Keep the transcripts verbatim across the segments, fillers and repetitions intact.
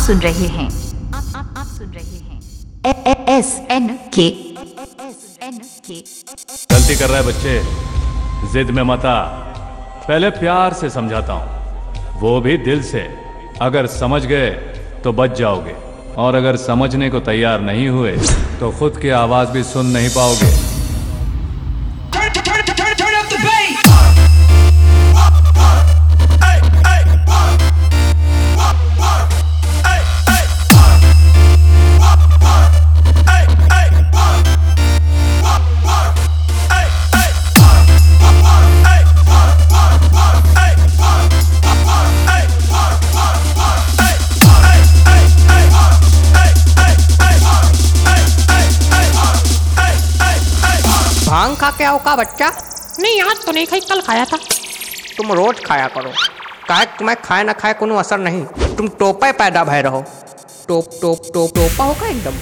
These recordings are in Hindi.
सुन रहे हैं आप आप आप सुन रहे हैं S N K S N K. गलती कर रहा है बच्चे, जिद में मत आ। पहले प्यार से समझाता हूं, वो भी दिल से। अगर समझ गए तो बच जाओगे, और अगर समझने को तैयार नहीं हुए तो खुद की आवाज भी सुन नहीं पाओगे। भांग खा के आओ का बच्चा? नहीं आज तो नहीं खाई, कल खाया था। तुम रोज खाया करो, काहे तुम्हें खाए ना खाए कोनो असर नहीं। तुम टोपे पैदा भय रहो, टोप टोप टोप टोपा होगा एकदम।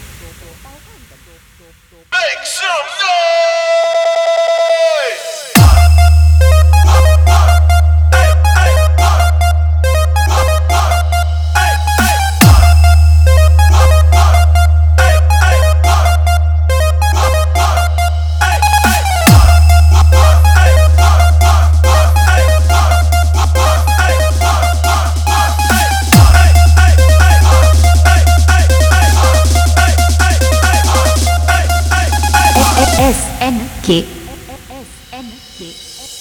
S N K S N K.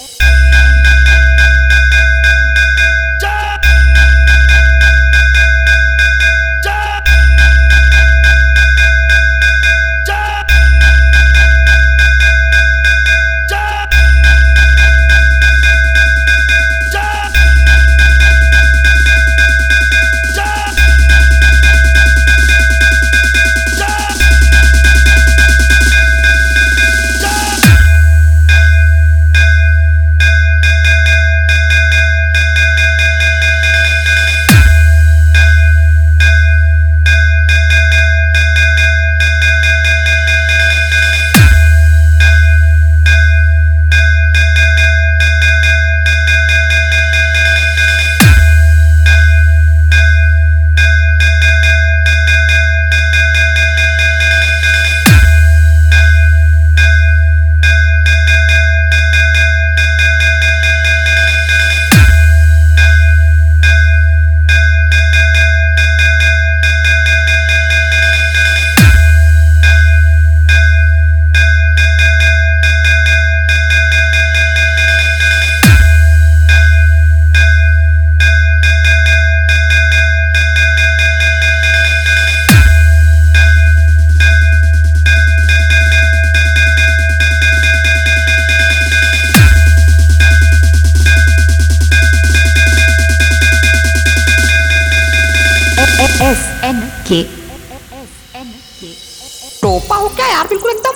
S N K S N K. टोपा हो क्या यार, बिल्कुल एकदम।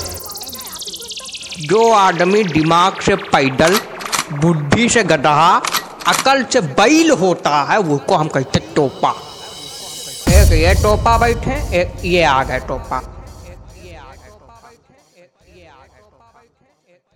जो आदमी दिमाग से पैदल, बुद्धि से गधा, अकल से बैल होता है, वो को हम कहते टोपा। एक ये टोपा बैठे, एक ये आ गए टोपा।